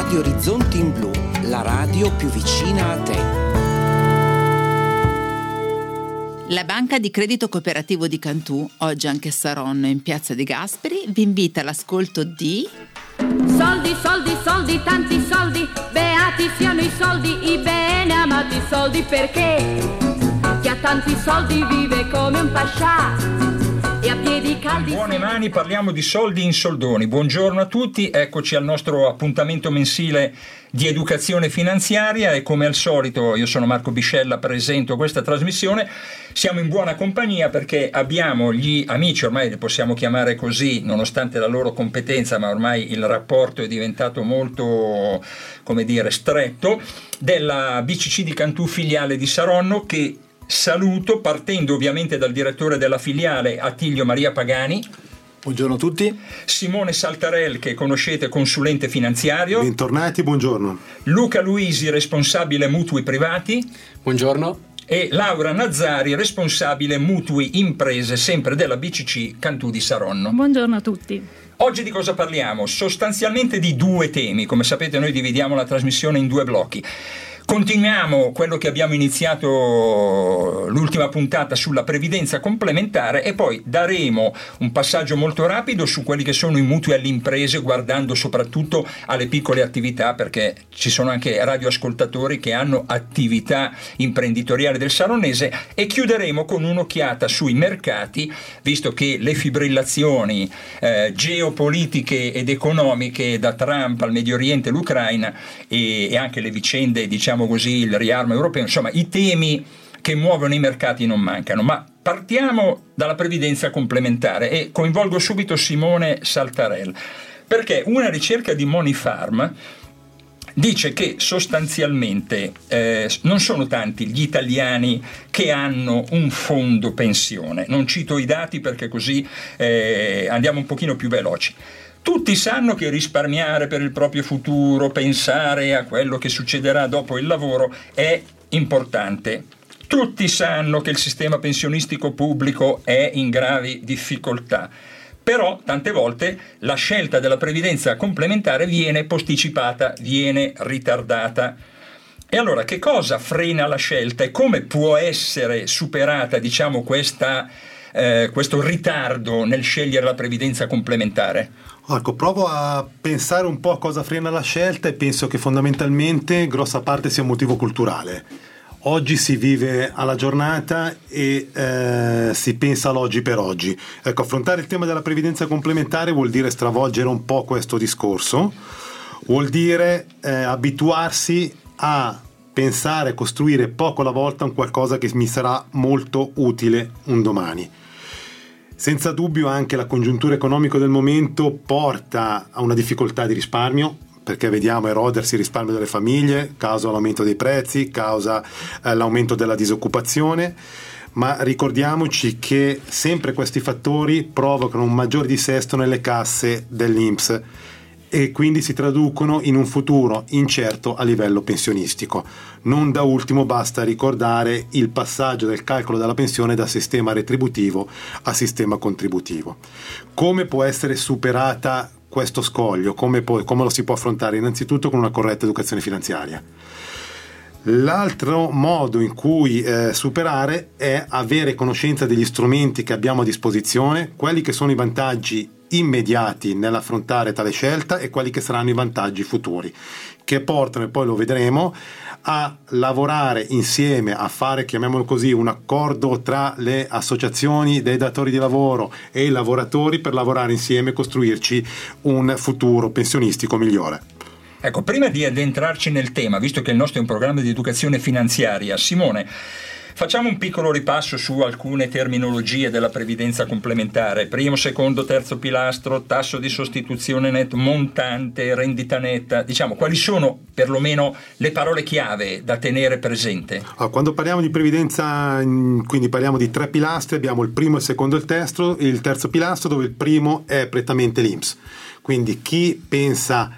Radio Orizzonti in Blu, la radio più vicina a te. La banca di credito cooperativo di Cantù, oggi anche a Saronno in Piazza De Gasperi, vi invita all'ascolto di Soldi, soldi, soldi, tanti soldi, beati siano i soldi, i bene amati soldi, perché chi ha tanti soldi vive come un pascià e a piedi caldi. In buone mani parliamo di soldi in soldoni. Buongiorno a tutti, eccoci al nostro appuntamento mensile di educazione finanziaria e come al solito io sono Marco Biscella, presento questa trasmissione. Siamo in buona compagnia perché abbiamo gli amici, ormai li possiamo chiamare così nonostante la loro competenza, ma ormai il rapporto è diventato molto, come dire, stretto, della BCC di Cantù filiale di Saronno, che saluto partendo ovviamente dal direttore della filiale Attilio Maria Pagani. Buongiorno a tutti. Simone Saltarel, che conoscete, consulente finanziario. Bentornati, buongiorno. Luca Luisi, responsabile mutui privati. Buongiorno. E Laura Nazzari, responsabile mutui imprese, sempre della BCC Cantù di Saronno. Buongiorno a tutti. Oggi di cosa parliamo? Sostanzialmente di due temi. Come sapete noi dividiamo la trasmissione in due blocchi. Continuiamo quello che abbiamo iniziato l'ultima puntata sulla previdenza complementare e poi daremo un passaggio molto rapido su quelli che sono i mutui alle imprese, guardando soprattutto alle piccole attività, perché ci sono anche radioascoltatori che hanno attività imprenditoriali del Saronnese, e chiuderemo con un'occhiata sui mercati, visto che le fibrillazioni geopolitiche ed economiche, da Trump al Medio Oriente, l'Ucraina e anche le vicende, diciamo così, il riarmo europeo, insomma i temi che muovono i mercati non mancano. Ma partiamo dalla previdenza complementare e coinvolgo subito Simone Saltarel, perché una ricerca di Moneyfarm dice che sostanzialmente non sono tanti gli italiani che hanno un fondo pensione. Non cito i dati perché così andiamo un pochino più veloci. Tutti sanno che risparmiare per il proprio futuro, pensare a quello che succederà dopo il lavoro è importante. Tutti sanno che il sistema pensionistico pubblico è in gravi difficoltà. Però tante volte la scelta della previdenza complementare viene posticipata, viene ritardata. E allora che cosa frena la scelta e come può essere superata, diciamo, questo ritardo nel scegliere la previdenza complementare? Ecco, provo a pensare un po' a cosa frena la scelta e penso che fondamentalmente grossa parte sia un motivo culturale. Oggi si vive alla giornata e si pensa all'oggi per oggi. Ecco, affrontare il tema della previdenza complementare vuol dire stravolgere un po' questo discorso, vuol dire abituarsi a pensare, costruire poco alla volta un qualcosa che mi sarà molto utile un domani. Senza dubbio anche la congiuntura economica del momento porta a una difficoltà di risparmio, perché vediamo erodersi il risparmio delle famiglie, causa l'aumento dei prezzi, causa l'aumento della disoccupazione, ma ricordiamoci che sempre questi fattori provocano un maggior dissesto nelle casse dell'INPS e quindi si traducono in un futuro incerto a livello pensionistico. Non da ultimo basta ricordare il passaggio del calcolo della pensione da sistema retributivo a sistema contributivo. Come può essere superata questo scoglio? Come lo si può affrontare? Innanzitutto con una corretta educazione finanziaria. L'altro modo in cui superare è avere conoscenza degli strumenti che abbiamo a disposizione, quelli che sono i vantaggi immediati nell'affrontare tale scelta e quelli che saranno i vantaggi futuri, che portano, e poi lo vedremo, a lavorare insieme, a fare, chiamiamolo così, un accordo tra le associazioni dei datori di lavoro e i lavoratori per lavorare insieme e costruirci un futuro pensionistico migliore. Ecco, prima di addentrarci nel tema, visto che il nostro è un programma di educazione finanziaria, Simone, facciamo un piccolo ripasso su alcune terminologie della previdenza complementare. Primo, secondo, terzo pilastro, tasso di sostituzione netto, montante, rendita netta. Diciamo, quali sono perlomeno le parole chiave da tenere presente? Quando parliamo di previdenza, quindi parliamo di tre pilastri, abbiamo il primo, il secondo e il terzo pilastro, dove il primo è prettamente l'INPS. Quindi chi pensa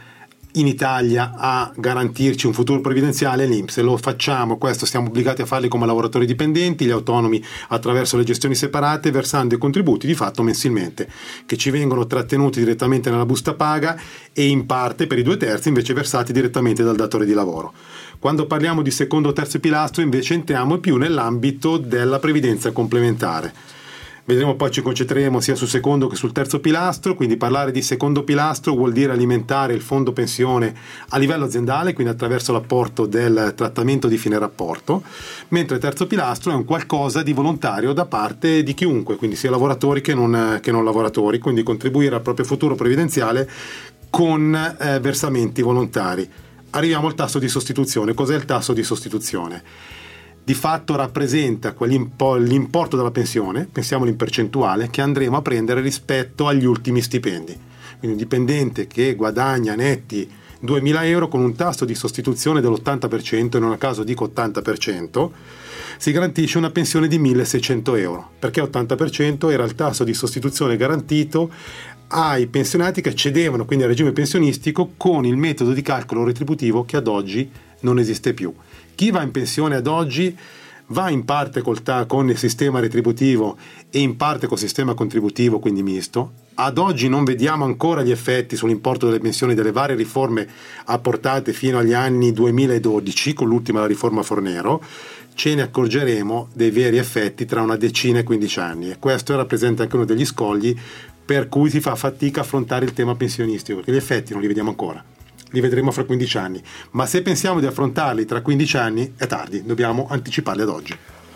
in Italia a garantirci un futuro previdenziale è l'INPS, e lo facciamo, questo siamo obbligati a farli come lavoratori dipendenti, gli autonomi attraverso le gestioni separate, versando i contributi di fatto mensilmente, che ci vengono trattenuti direttamente nella busta paga e in parte, per i 2/3, invece versati direttamente dal datore di lavoro. Quando parliamo di secondo o terzo pilastro invece entriamo più nell'ambito della previdenza complementare. Vedremo, poi ci concentreremo sia sul secondo che sul terzo pilastro, quindi parlare di secondo pilastro vuol dire alimentare il fondo pensione a livello aziendale, quindi attraverso l'apporto del trattamento di fine rapporto, mentre il terzo pilastro è un qualcosa di volontario da parte di chiunque, quindi sia lavoratori che non lavoratori, quindi contribuire al proprio futuro previdenziale con versamenti volontari. Arriviamo al tasso di sostituzione. Cos'è il tasso di sostituzione? Di fatto rappresenta l'importo della pensione, pensiamolo in percentuale, che andremo a prendere rispetto agli ultimi stipendi. Quindi un dipendente che guadagna netti 2.000 euro con un tasso di sostituzione dell'80%, in un caso dico 80%, si garantisce una pensione di 1.600 euro. Perché 80%? Era il tasso di sostituzione garantito ai pensionati che accedevano quindi al regime pensionistico con il metodo di calcolo retributivo che ad oggi non esiste più. Chi va in pensione ad oggi va in parte con il sistema retributivo e in parte col sistema contributivo, quindi misto. Ad oggi non vediamo ancora gli effetti sull'importo delle pensioni delle varie riforme apportate fino agli anni 2012, con l'ultima la riforma Fornero. Ce ne accorgeremo dei veri effetti tra una decina e 15 anni, e questo rappresenta anche uno degli scogli per cui si fa fatica a affrontare il tema pensionistico, perché gli effetti non li vediamo ancora. Li vedremo fra 15 anni, ma se pensiamo di affrontarli tra 15 anni è tardi, dobbiamo anticiparli ad oggi.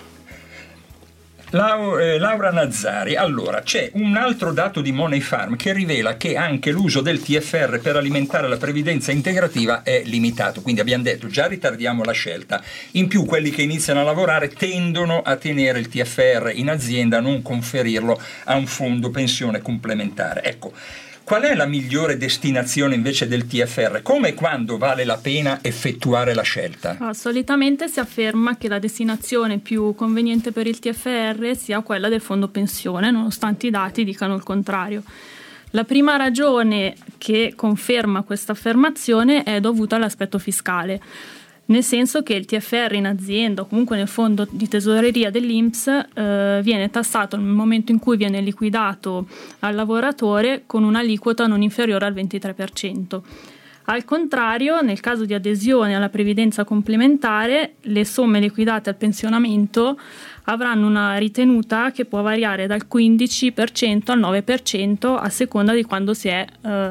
Laura Nazzari, allora c'è un altro dato di Money Farm che rivela che anche l'uso del TFR per alimentare la previdenza integrativa è limitato, quindi abbiamo detto già ritardiamo la scelta, in più quelli che iniziano a lavorare tendono a tenere il TFR in azienda, a non conferirlo a un fondo pensione complementare. Ecco, qual è la migliore destinazione invece del TFR? Come e quando vale la pena effettuare la scelta? Solitamente si afferma che la destinazione più conveniente per il TFR sia quella del fondo pensione, nonostante i dati dicano il contrario. La prima ragione che conferma questa affermazione è dovuta all'aspetto fiscale, nel senso che il TFR in azienda o comunque nel fondo di tesoreria dell'INPS viene tassato nel momento in cui viene liquidato al lavoratore con un'aliquota non inferiore al 23%. Al contrario, nel caso di adesione alla previdenza complementare, le somme liquidate al pensionamento avranno una ritenuta che può variare dal 15% al 9% a seconda di quando si è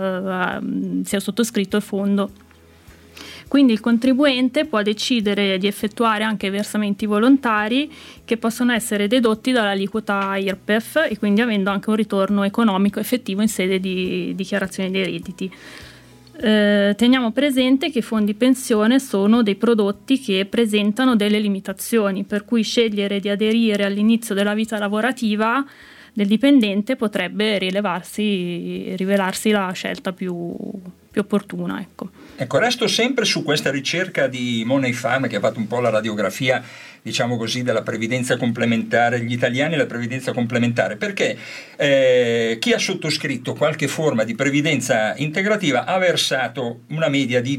sottoscritto il fondo. Quindi il contribuente può decidere di effettuare anche versamenti volontari che possono essere dedotti dall'aliquota IRPEF e quindi avendo anche un ritorno economico effettivo in sede di dichiarazione dei redditi. Teniamo presente che i fondi pensione sono dei prodotti che presentano delle limitazioni, per cui scegliere di aderire all'inizio della vita lavorativa del dipendente potrebbe rivelarsi la scelta più opportuna. Ecco, resto sempre su questa ricerca di Money Farm che ha fatto un po' la radiografia, diciamo così, della previdenza complementare, gli italiani e la previdenza complementare, perché chi ha sottoscritto qualche forma di previdenza integrativa ha versato una media di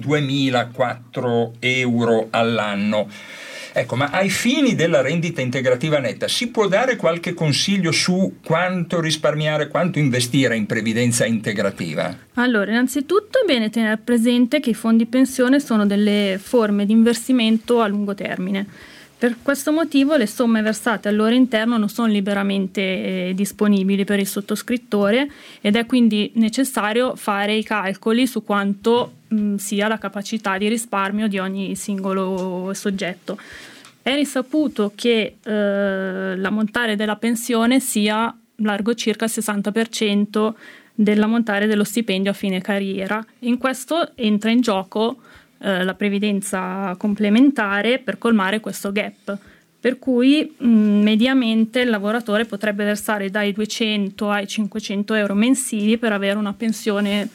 2.004 euro all'anno. Ecco, ma ai fini della rendita integrativa netta si può dare qualche consiglio su quanto risparmiare, quanto investire in previdenza integrativa? Allora, innanzitutto è bene tenere presente che i fondi pensione sono delle forme di investimento a lungo termine. Per questo motivo le somme versate al loro interno non sono liberamente disponibili per il sottoscrittore ed è quindi necessario fare i calcoli su quanto sia la capacità di risparmio di ogni singolo soggetto. È risaputo che l'ammontare della pensione sia largo circa il 60% dell'ammontare dello stipendio a fine carriera. In questo entra in gioco la previdenza complementare per colmare questo gap, per cui mediamente il lavoratore potrebbe versare dai 200 ai 500 euro mensili per avere una pensione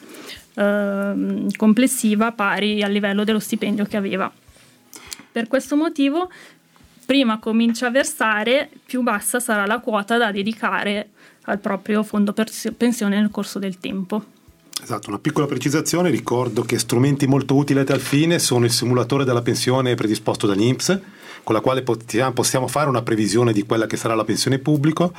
complessiva pari al livello dello stipendio che aveva. Per questo motivo, prima comincia a versare, più bassa sarà la quota da dedicare al proprio fondo pensione nel corso del tempo. Esatto, una piccola precisazione: ricordo che strumenti molto utili a tal fine sono il simulatore della pensione predisposto dall'INPS, con la quale possiamo fare una previsione di quella che sarà la pensione pubblica.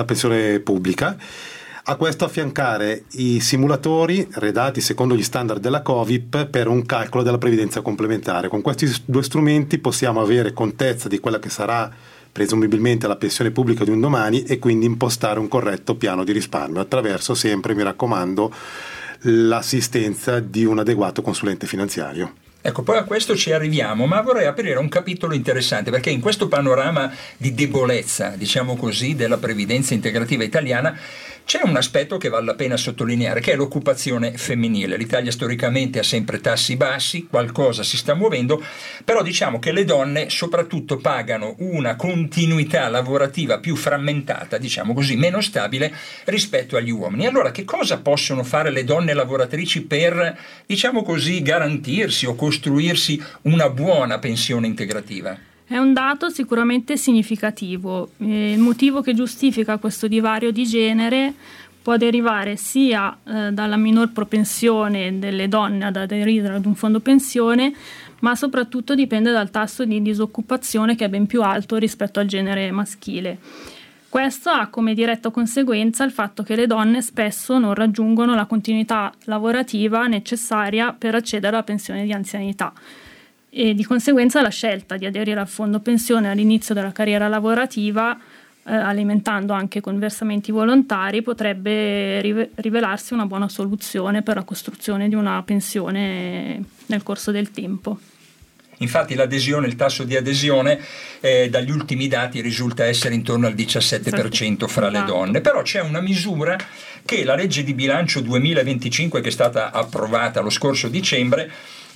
A questo affiancare i simulatori redatti secondo gli standard della COVIP per un calcolo della previdenza complementare. Con questi due strumenti possiamo avere contezza di quella che sarà presumibilmente la pensione pubblica di un domani e quindi impostare un corretto piano di risparmio attraverso, sempre, mi raccomando, l'assistenza di un adeguato consulente finanziario. Ecco, poi a questo ci arriviamo, ma vorrei aprire un capitolo interessante, perché in questo panorama di debolezza, diciamo così, della previdenza integrativa italiana, c'è un aspetto che vale la pena sottolineare, che è l'occupazione femminile. L'Italia storicamente ha sempre tassi bassi, qualcosa si sta muovendo, però diciamo che le donne soprattutto pagano una continuità lavorativa più frammentata, diciamo così, meno stabile rispetto agli uomini. Allora, che cosa possono fare le donne lavoratrici per, diciamo così, garantirsi o costruirsi una buona pensione integrativa? È un dato sicuramente significativo. Il motivo che giustifica questo divario di genere può derivare sia dalla minor propensione delle donne ad aderire ad un fondo pensione, ma soprattutto dipende dal tasso di disoccupazione, che è ben più alto rispetto al genere maschile. Questo ha come diretta conseguenza il fatto che le donne spesso non raggiungono la continuità lavorativa necessaria per accedere alla pensione di anzianità. E di conseguenza la scelta di aderire al fondo pensione all'inizio della carriera lavorativa, alimentando anche con versamenti volontari, potrebbe rivelarsi una buona soluzione per la costruzione di una pensione nel corso del tempo. Infatti il tasso di adesione dagli ultimi dati risulta essere intorno al 17% fra le donne, però c'è una misura che la legge di bilancio 2025, che è stata approvata lo scorso dicembre,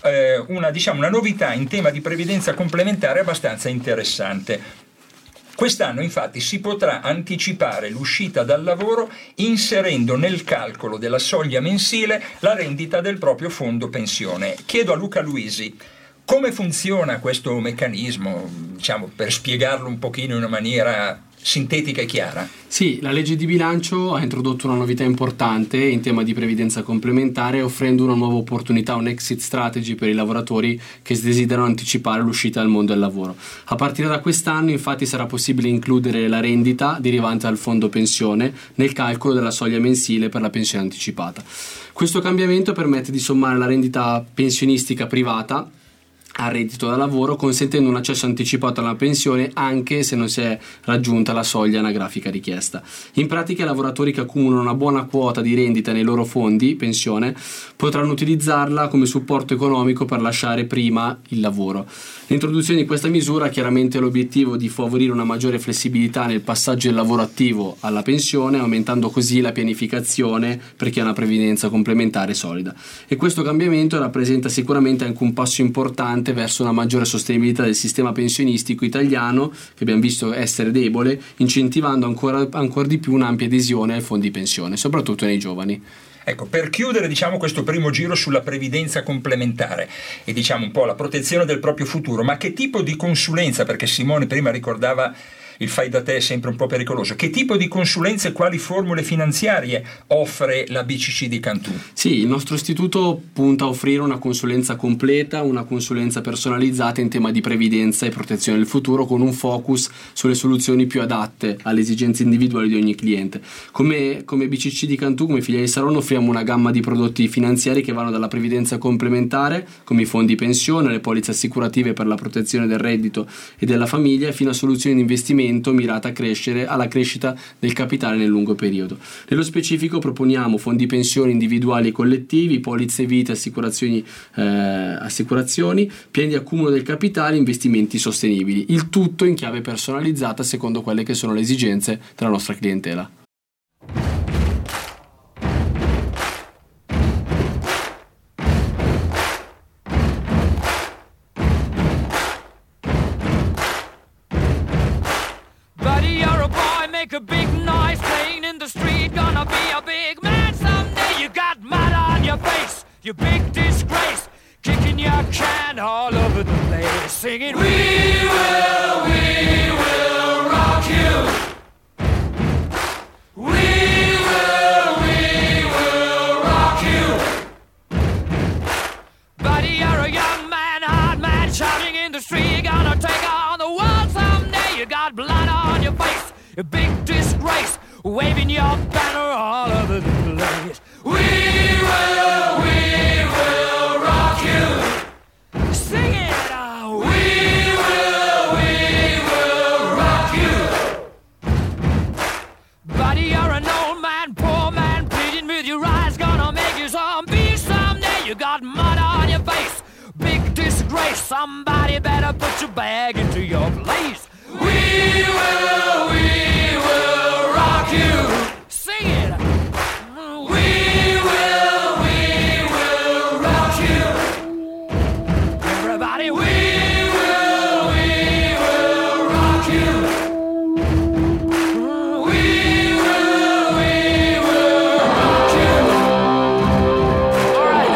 una novità in tema di previdenza complementare abbastanza interessante. Quest'anno infatti si potrà anticipare l'uscita dal lavoro inserendo nel calcolo della soglia mensile la rendita del proprio fondo pensione. Chiedo a Luca Luisi come funziona questo meccanismo, diciamo, per spiegarlo un pochino in una maniera sintetica e chiara. Sì, la legge di bilancio ha introdotto una novità importante in tema di previdenza complementare, offrendo una nuova opportunità, un exit strategy per i lavoratori che desiderano anticipare l'uscita dal mondo del lavoro. A partire da quest'anno infatti sarà possibile includere la rendita derivante dal fondo pensione nel calcolo della soglia mensile per la pensione anticipata. Questo cambiamento permette di sommare la rendita pensionistica privata al reddito da lavoro, consentendo un accesso anticipato alla pensione anche se non si è raggiunta la soglia anagrafica richiesta. In pratica, i lavoratori che accumulano una buona quota di rendita nei loro fondi pensione potranno utilizzarla come supporto economico per lasciare prima il lavoro. L'introduzione di questa misura ha chiaramente l'obiettivo di favorire una maggiore flessibilità nel passaggio del lavoro attivo alla pensione, aumentando così la pianificazione per chi ha una previdenza complementare solida. E questo cambiamento rappresenta sicuramente anche un passo importante verso una maggiore sostenibilità del sistema pensionistico italiano, che abbiamo visto essere debole, incentivando ancora di più un'ampia adesione ai fondi pensione, soprattutto nei giovani. Ecco, per chiudere questo primo giro sulla previdenza complementare e un po' la protezione del proprio futuro, ma che tipo di consulenza, perché Simone prima ricordava il fai da te è sempre un po' pericoloso, che tipo di consulenza e quali formule finanziarie offre la BCC di Cantù? Sì, il nostro istituto punta a offrire una consulenza completa, una consulenza personalizzata in tema di previdenza e protezione del futuro, con un focus sulle soluzioni più adatte alle esigenze individuali di ogni cliente. Come BCC di Cantù, come filiale di Saronno, offriamo una gamma di prodotti finanziari che vanno dalla previdenza complementare, come i fondi pensione, le polizze assicurative per la protezione del reddito e della famiglia, fino a soluzioni di investimento mirata alla crescita del capitale nel lungo periodo. Nello specifico proponiamo fondi pensioni individuali e collettivi, polizze vita, assicurazioni, piani di accumulo del capitale, investimenti sostenibili, il tutto in chiave personalizzata secondo quelle che sono le esigenze della nostra clientela. Make a big noise playing in the street, gonna be a big man someday. You got mud on your face, you big disgrace, kicking your can all over the place, singing we will rock you. We will rock you. industry, you're gonna take on the world someday. You got blood on your face, a big disgrace, waving your banner all over the place. We will rock you. Sing it out. We will rock you. Buddy, you're an old man, poor man, pleading with your eyes, gonna make you zombie someday. You got mud on your face, big disgrace. Somebody better put your bag into your place. We will rock you. Sing it. We will rock you. Everybody, we will rock you. We will rock you. All right.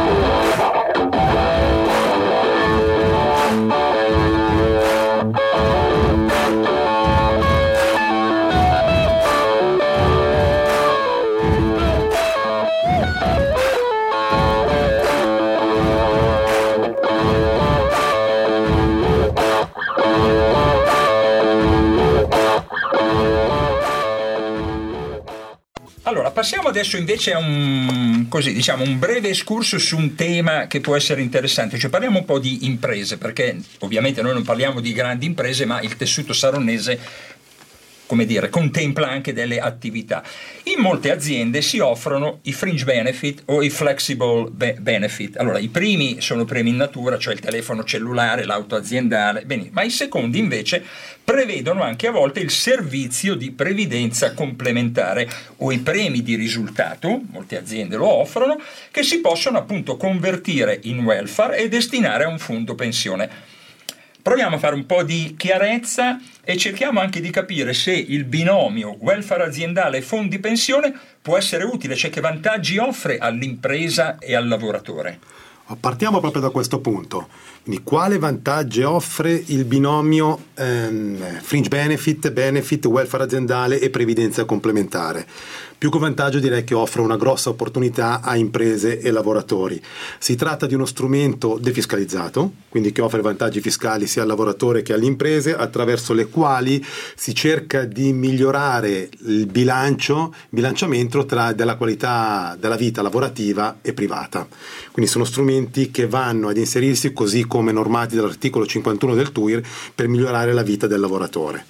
Allora, passiamo adesso invece a un breve escurso su un tema che può essere interessante, cioè parliamo un po' di imprese, perché ovviamente noi non parliamo di grandi imprese, ma il tessuto saronnese, come dire, contempla anche delle attività. In molte aziende si offrono i fringe benefit o i flexible benefit. Allora, i primi sono premi in natura, cioè il telefono cellulare, l'auto aziendale, ma i secondi invece prevedono anche a volte il servizio di previdenza complementare o i premi di risultato, molte aziende lo offrono, che si possono appunto convertire in welfare e destinare a un fondo pensione. Proviamo a fare un po' di chiarezza e cerchiamo anche di capire se il binomio welfare aziendale e fondi pensione può essere utile, cioè che vantaggi offre all'impresa e al lavoratore. Partiamo proprio da questo punto. Quindi, quale vantaggi offre il binomio fringe benefit, welfare aziendale e previdenza complementare? Più che vantaggio, direi che offre una grossa opportunità a imprese e lavoratori. Si tratta di uno strumento defiscalizzato, quindi che offre vantaggi fiscali sia al lavoratore che alle imprese, attraverso le quali si cerca di migliorare il bilanciamento della qualità della vita lavorativa e privata. Quindi sono strumenti che vanno ad inserirsi, così come normati dall'articolo 51 del TUIR, per migliorare la vita del lavoratore.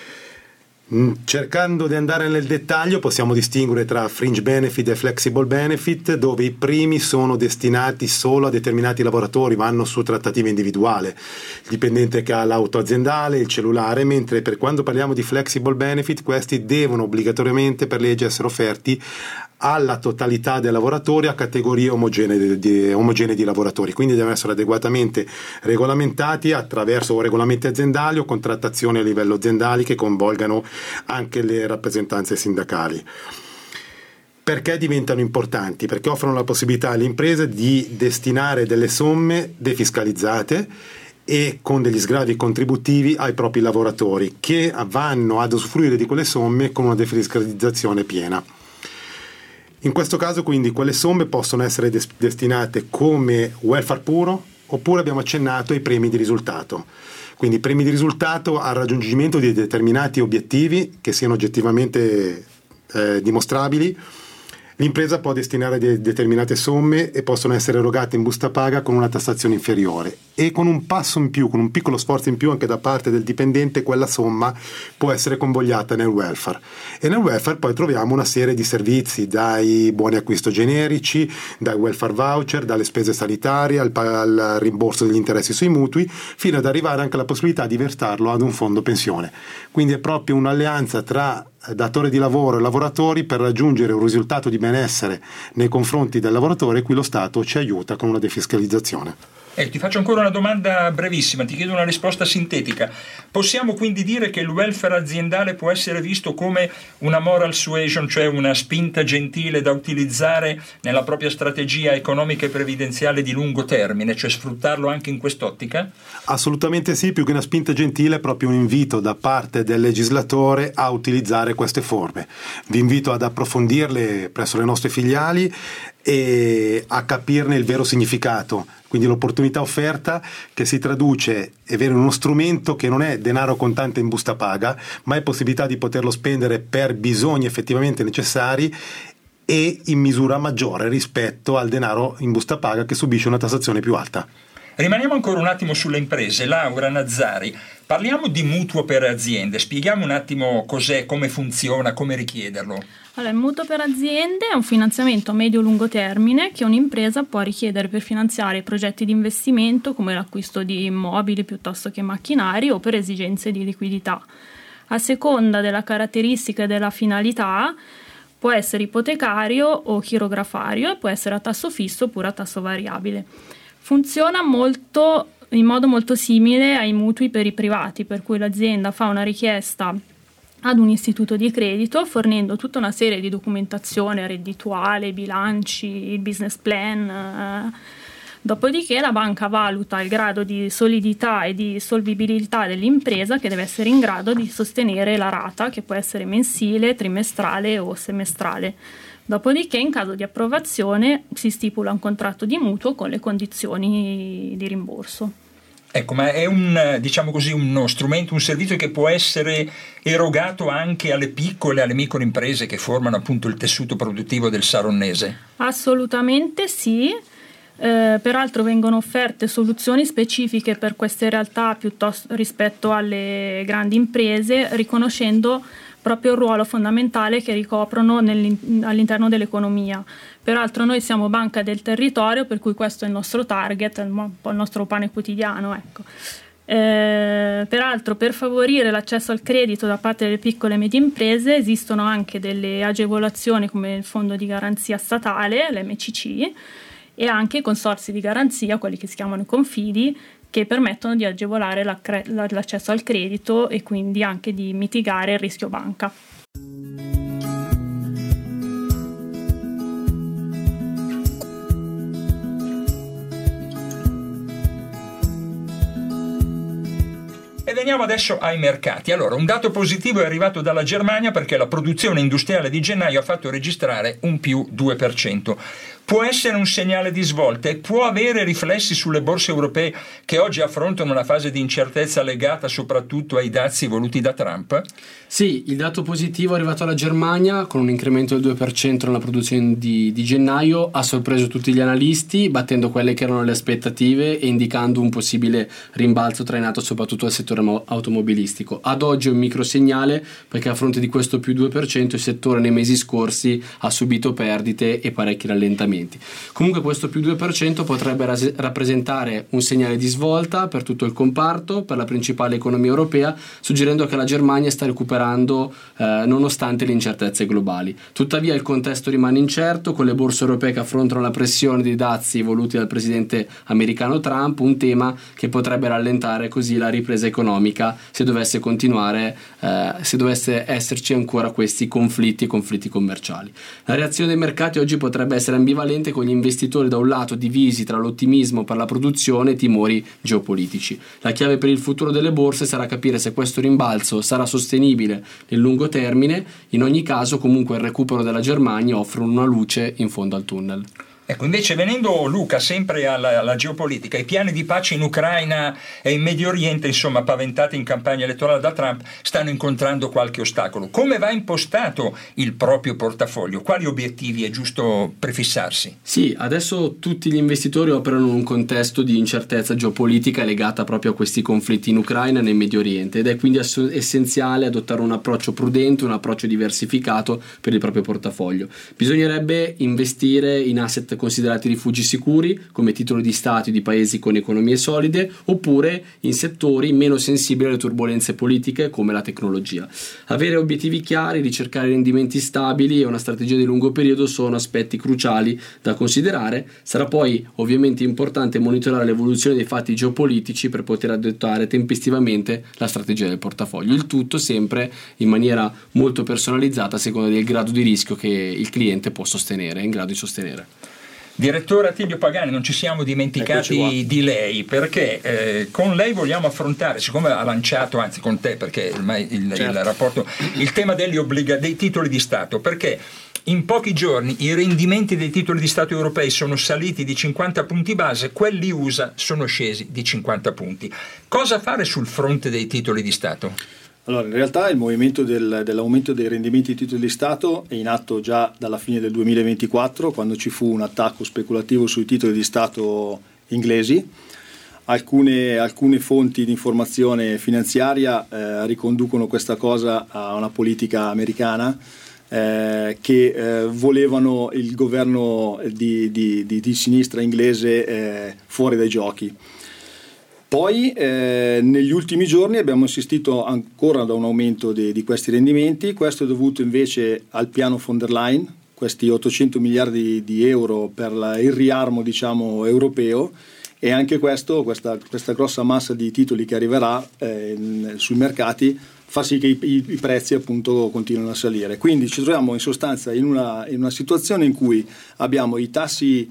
Cercando di andare nel dettaglio, possiamo distinguere tra fringe benefit e flexible benefit, dove i primi sono destinati solo a determinati lavoratori, vanno su trattativa individuale, il dipendente che ha l'auto aziendale, il cellulare, mentre per quando parliamo di flexible benefit, questi devono obbligatoriamente per legge essere offerti alla totalità dei lavoratori a categorie omogenee di lavoratori, quindi devono essere adeguatamente regolamentati attraverso regolamenti aziendali o contrattazioni a livello aziendale che coinvolgano anche le rappresentanze sindacali. Perché diventano importanti? Perché offrono la possibilità alle imprese di destinare delle somme defiscalizzate e con degli sgravi contributivi ai propri lavoratori, che vanno ad usufruire di quelle somme con una defiscalizzazione piena. In questo caso, quindi, quelle somme possono essere destinate come welfare puro, oppure abbiamo accennato ai premi di risultato. Quindi premi di risultato al raggiungimento di determinati obiettivi che siano oggettivamente dimostrabili. L'impresa può destinare determinate somme e possono essere erogate in busta paga con una tassazione inferiore, e con un passo in più, con un piccolo sforzo in più anche da parte del dipendente, quella somma può essere convogliata nel welfare. E nel welfare poi troviamo una serie di servizi, dai buoni acquisto generici, dai welfare voucher, dalle spese sanitarie al rimborso degli interessi sui mutui, fino ad arrivare anche alla possibilità di versarlo ad un fondo pensione. Quindi è proprio un'alleanza tra datore di lavoro e lavoratori per raggiungere un risultato di benessere nei confronti del lavoratore, e qui lo Stato ci aiuta con una defiscalizzazione. Ti faccio ancora una domanda brevissima, ti chiedo una risposta sintetica. Possiamo quindi dire che il welfare aziendale può essere visto come una moral suasion, cioè una spinta gentile da utilizzare nella propria strategia economica e previdenziale di lungo termine, cioè sfruttarlo anche in quest'ottica? Assolutamente sì, più che una spinta gentile è proprio un invito da parte del legislatore a utilizzare queste forme. Vi invito ad approfondirle presso le nostre filiali e a capirne il vero significato. Quindi l'opportunità offerta che si traduce è vero in uno strumento che non è denaro contante in busta paga, ma è possibilità di poterlo spendere per bisogni effettivamente necessari e in misura maggiore rispetto al denaro in busta paga che subisce una tassazione più alta. Rimaniamo ancora un attimo sulle imprese. Laura Nazzari, parliamo di mutuo per aziende, spieghiamo un attimo cos'è, come funziona, come richiederlo. Allora, il mutuo per aziende è un finanziamento a medio-lungo termine che un'impresa può richiedere per finanziare progetti di investimento come l'acquisto di immobili piuttosto che macchinari o per esigenze di liquidità. A seconda della caratteristica e della finalità può essere ipotecario o chirografario e può essere a tasso fisso oppure a tasso variabile. Funziona in modo molto simile ai mutui per i privati, per cui l'azienda fa una richiesta ad un istituto di credito fornendo tutta una serie di documentazione reddituale, bilanci, il business plan. Dopodiché la banca valuta il grado di solidità e di solvibilità dell'impresa, che deve essere in grado di sostenere la rata, che può essere mensile, trimestrale o semestrale. Dopodiché, in caso di approvazione, si stipula un contratto di mutuo con le condizioni di rimborso. Ecco, ma è diciamo così, uno strumento, un servizio che può essere erogato anche alle piccole, alle micro imprese che formano appunto il tessuto produttivo del saronnese? Assolutamente sì. Peraltro vengono offerte soluzioni specifiche per queste realtà piuttosto rispetto alle grandi imprese, riconoscendo proprio il ruolo fondamentale che ricoprono all'interno dell'economia. Peraltro noi siamo banca del territorio, per cui questo è il nostro target, un po' il nostro pane quotidiano, ecco. Peraltro, per favorire l'accesso al credito da parte delle piccole e medie imprese esistono anche delle agevolazioni come il fondo di garanzia statale, l'MCC, e anche i consorzi di garanzia, quelli che si chiamano confidi, che permettono di agevolare l'accesso al credito e quindi anche di mitigare il rischio banca. E veniamo adesso ai mercati. Allora, un dato positivo è arrivato dalla Germania perché la produzione industriale di gennaio ha fatto registrare un più 2%. Può essere un segnale di svolta e può avere riflessi sulle borse europee che oggi affrontano una fase di incertezza legata soprattutto ai dazi voluti da Trump? Sì, il dato positivo è arrivato alla Germania con un incremento del 2% nella produzione di gennaio, ha sorpreso tutti gli analisti, battendo quelle che erano le aspettative e indicando un possibile rimbalzo trainato soprattutto al settore automobilistico. Ad oggi è un micro segnale perché a fronte di questo più 2% il settore nei mesi scorsi ha subito perdite e parecchi rallentamenti. Comunque questo più 2% potrebbe rappresentare un segnale di svolta per tutto il comparto, per la principale economia europea, suggerendo che la Germania sta recuperando nonostante le incertezze globali. Tuttavia il contesto rimane incerto, con le borse europee che affrontano la pressione dei dazi voluti dal presidente americano Trump, un tema che potrebbe rallentare così la ripresa economica se dovesse continuare, se dovesse esserci ancora questi conflitti commerciali. La reazione dei mercati oggi potrebbe essere ambivalente, con gli investitori da un lato divisi tra l'ottimismo per la produzione e timori geopolitici. La chiave per il futuro delle borse sarà capire se questo rimbalzo sarà sostenibile nel lungo termine. In ogni caso, comunque, il recupero della Germania offre una luce in fondo al tunnel. Ecco, invece venendo, Luca, sempre alla geopolitica, i piani di pace in Ucraina e in Medio Oriente, insomma, paventati in campagna elettorale da Trump, stanno incontrando qualche ostacolo. Come va impostato il proprio portafoglio? Quali obiettivi è giusto prefissarsi? Sì, adesso tutti gli investitori operano in un contesto di incertezza geopolitica legata proprio a questi conflitti in Ucraina e nel Medio Oriente, ed è quindi essenziale adottare un approccio prudente, un approccio diversificato per il proprio portafoglio. Bisognerebbe investire in asset considerati rifugi sicuri come titoli di Stato di paesi con economie solide, oppure in settori meno sensibili alle turbolenze politiche come la tecnologia. Avere obiettivi chiari, ricercare rendimenti stabili e una strategia di lungo periodo sono aspetti cruciali da considerare. Sarà poi ovviamente importante monitorare l'evoluzione dei fatti geopolitici per poter adottare tempestivamente la strategia del portafoglio, il tutto sempre in maniera molto personalizzata a seconda del grado di rischio che il cliente può sostenere, è in grado di sostenere. Direttore Attilio Pagani, non ci siamo dimenticati di lei, perché con lei vogliamo affrontare, siccome ha lanciato, anzi con te, perché ormai il rapporto, il tema dei titoli di Stato, perché in pochi giorni i rendimenti dei titoli di Stato europei sono saliti di 50 punti base, quelli USA sono scesi di 50 punti. Cosa fare sul fronte dei titoli di Stato? Allora, in realtà il movimento dell'aumento dei rendimenti dei titoli di Stato è in atto già dalla fine del 2024, quando ci fu un attacco speculativo sui titoli di Stato inglesi. Alcune fonti di informazione finanziaria riconducono questa cosa a una politica americana che volevano il governo di sinistra inglese fuori dai giochi. Poi negli ultimi giorni abbiamo assistito ancora da un aumento di questi rendimenti. Questo è dovuto invece al piano von der Leyen, questi 800 miliardi di euro per il riarmo, diciamo, europeo, e anche questa grossa massa di titoli che arriverà sui mercati fa sì che i prezzi appunto continuino a salire. Quindi ci troviamo in sostanza in una situazione in cui abbiamo i tassi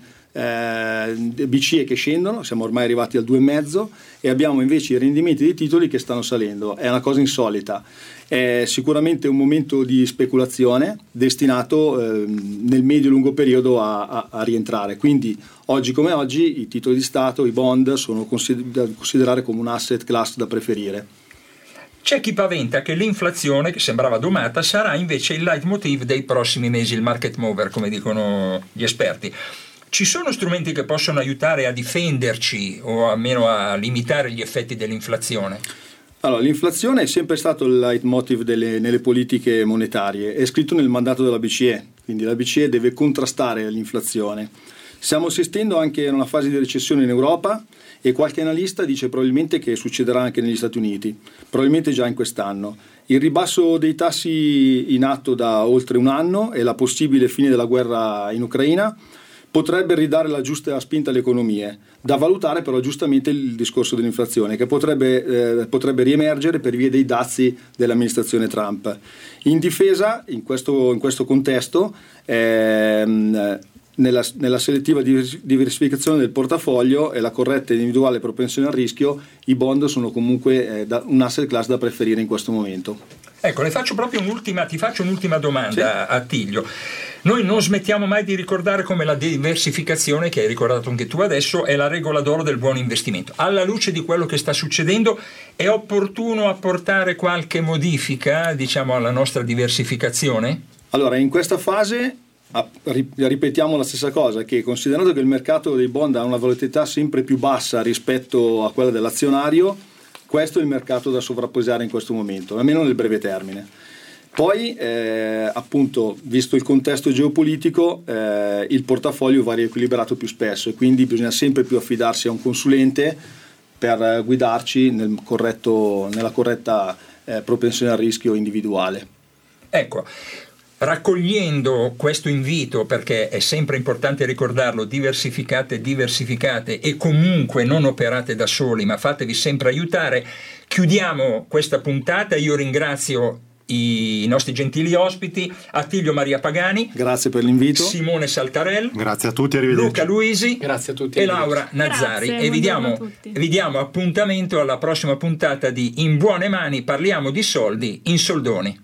BCE che scendono, siamo ormai arrivati al 2,5, e abbiamo invece i rendimenti dei titoli che stanno salendo. È una cosa insolita, è sicuramente un momento di speculazione destinato nel medio-lungo periodo a rientrare. Quindi oggi come oggi i titoli di Stato, i bond, sono da considerare come un asset class da preferire. C'è chi paventa che l'inflazione, che sembrava domata, sarà invece il leitmotiv dei prossimi mesi, il market mover, come dicono gli esperti. Ci sono strumenti che possono aiutare a difenderci o almeno a limitare gli effetti dell'inflazione? Allora, l'inflazione è sempre stato il leitmotiv nelle politiche monetarie, è scritto nel mandato della BCE, quindi la BCE deve contrastare l'inflazione. Stiamo assistendo anche a una fase di recessione in Europa e qualche analista dice probabilmente che succederà anche negli Stati Uniti, probabilmente già in quest'anno. Il ribasso dei tassi in atto da oltre un anno e la possibile fine della guerra in Ucraina potrebbe ridare la giusta spinta alle economie. Da valutare però giustamente il discorso dell'inflazione, che potrebbe riemergere per via dei dazi dell'amministrazione Trump. In difesa, in questo contesto, nella selettiva diversificazione del portafoglio e la corretta e individuale propensione al rischio, i bond sono comunque un asset class da preferire in questo momento. Ecco, ti faccio un'ultima domanda, sì. Attilio. Noi non smettiamo mai di ricordare come la diversificazione, che hai ricordato anche tu adesso, è la regola d'oro del buon investimento. Alla luce di quello che sta succedendo, è opportuno apportare qualche modifica, diciamo, alla nostra diversificazione? Allora, in questa fase ripetiamo la stessa cosa, che considerando che il mercato dei bond ha una volatilità sempre più bassa rispetto a quella dell'azionario, questo è il mercato da sovrapposare in questo momento, almeno nel breve termine. Poi, appunto, visto il contesto geopolitico, il portafoglio va riequilibrato più spesso e quindi bisogna sempre più affidarsi a un consulente per guidarci nella corretta propensione al rischio individuale. Ecco, raccogliendo questo invito, perché è sempre importante ricordarlo, diversificate e comunque non operate da soli, ma fatevi sempre aiutare, chiudiamo questa puntata. Io ringrazio i nostri gentili ospiti, Attilio Maria Pagani, grazie per l'invito, Simone Saltarel, grazie a tutti, arrivederci, Luca Luisi, grazie a tutti, e Laura Nazzari. Grazie, e vi diamo appuntamento alla prossima puntata di In Buone Mani, parliamo di soldi in soldoni.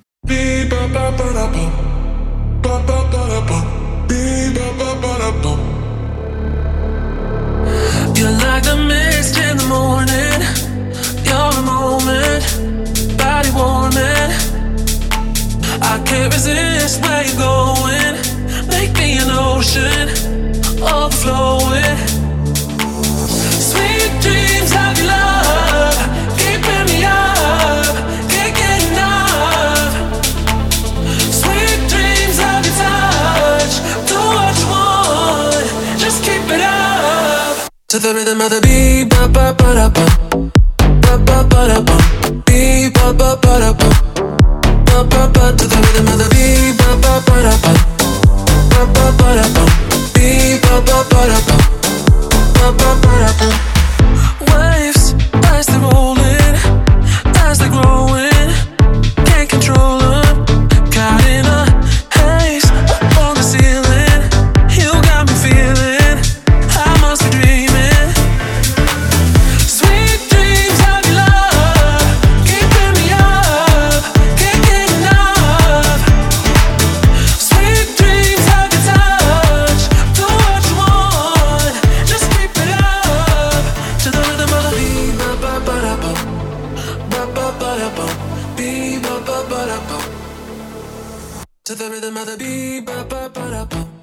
You're like the mist in the morning. You're a moment, body warming. I can't resist where you're going. Make me an ocean, overflowing. Sweet dreams of your love, keeping me up, can't get enough. Sweet dreams of your touch, do what you want, just keep it up. To the rhythm of the beat, ba ba ba da ba, ba ba ba da ba, beat ba ba ba da ba, ba ba ba. To the rhythm of the beat, ba ba ba da ba, ba ba ba da ba, beat ba ba ba da ba, ba ba ba da ba. Waves as they're rolling, as they're growing, can't control them. Caught in a haze up on the ceiling, you got me feeling to the rhythm of the beat, ba ba ba da bum.